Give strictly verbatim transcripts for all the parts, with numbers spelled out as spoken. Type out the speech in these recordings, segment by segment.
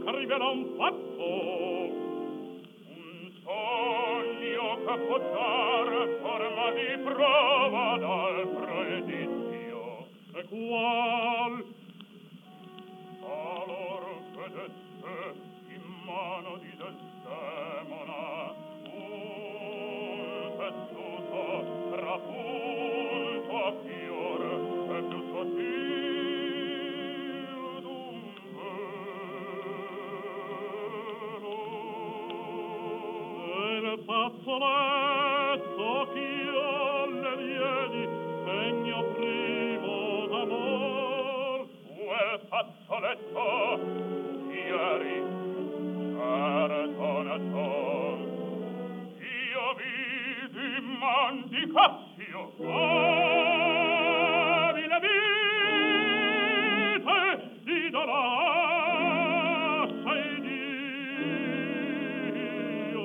che rivela un fatto, un sogno che può dar forma di prova dal predizio, e qual allor vedesse in mano di Desdemona un tessuto trapunto a fior e più sottil d'un velo. E nel fazzoletto ch'io le diedi segno primo d'amor, quel fazzoletto ieri certo ne so. Io vidi Mandicassio abile vite idolasse Dio.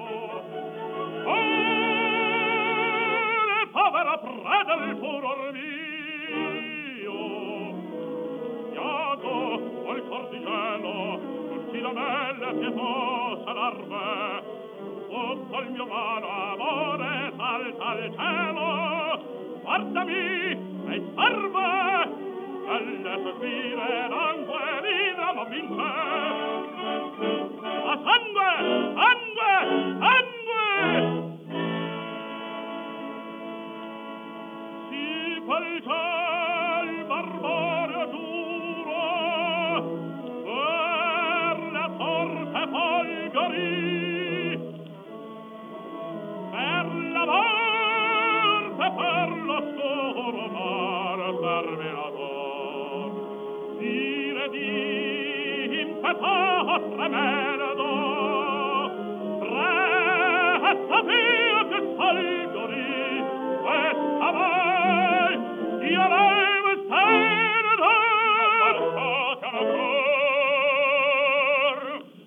Oh, le povera preda del furor mio, Iago, quel cordigello, tutti lamelle pietosa larve, tutto il mio vano amore salta al cielo, guardami e serve,elle sospire d'angue l'ira non vince, ma sangue, sangue, sangue! Si quel il barbaro giuro per le porte folgorì, per la morte, per l'oscuro mar terminator, dire di impetuoso tremendo, presta via che folgorì, questa mai, io levo stene d'or, ancor,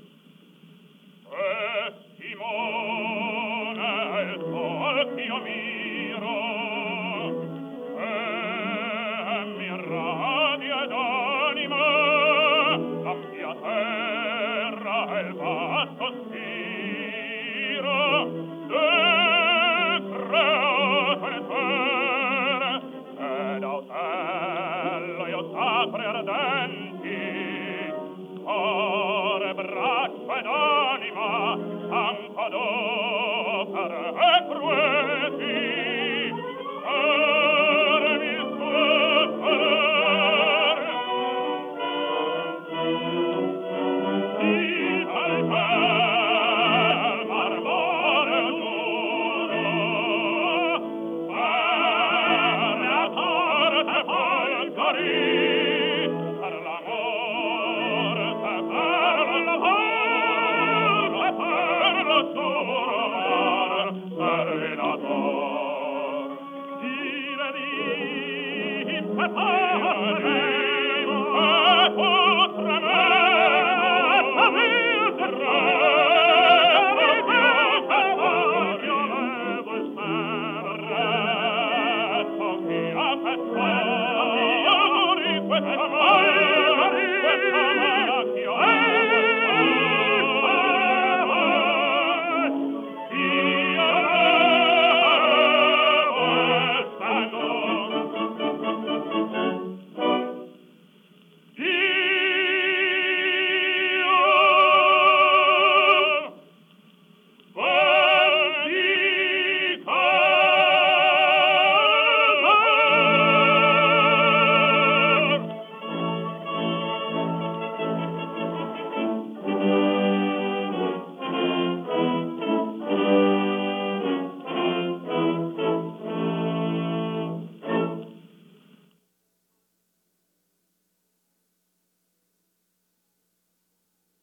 testimone il sol ch'io miro, e mi radia d'anima la mia terra e il vasto spiro.